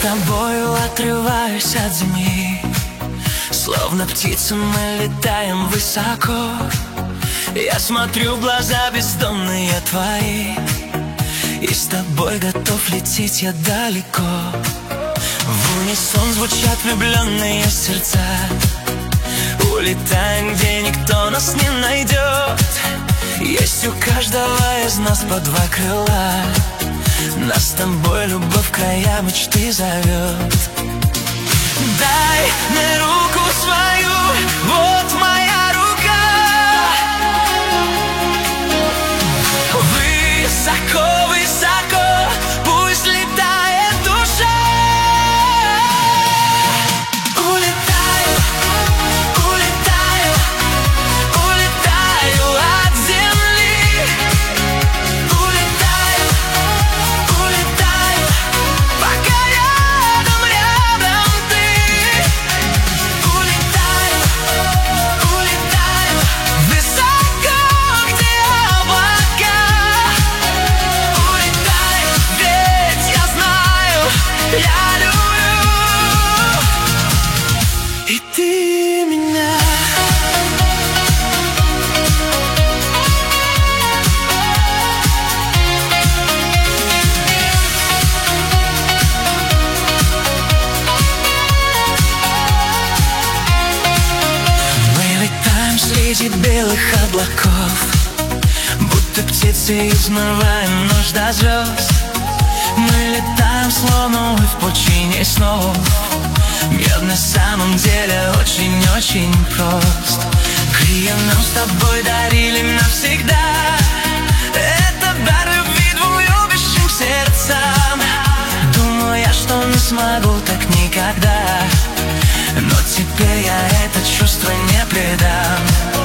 тобою отрываюсь от земли, словно птицы мы летаем высоко. Я смотрю в глаза бездонные твои, и с тобой готов лететь я далеко. В унисон звучат влюбленные сердца, улетаем, где никто нас не найдет. Есть у каждого из нас по два крыла, нас с тобой любовь в края мечты зовет. Дай мне руку свою, вот моя рука. Высоко, высоко пусть летает душа. Улетаю, улетаю, улетаю от земли. Улетаю, улетаю, пока рядом, рядом ты. Улетаю, улетаю высоко, где облака. Улетаю, ведь я знаю, я люблю и ты меня. Мы летаем среди белых облаков, будто птицы, узнаваем ночь до звезд. Мы летаем, словно мы в пучине снов. Мир на самом деле очень-очень прост. Крылья нам с тобой дарили навсегда. Это дар любви двум любящим сердцам. Думаю я, что не смогу так никогда, но теперь я это чувство не предам.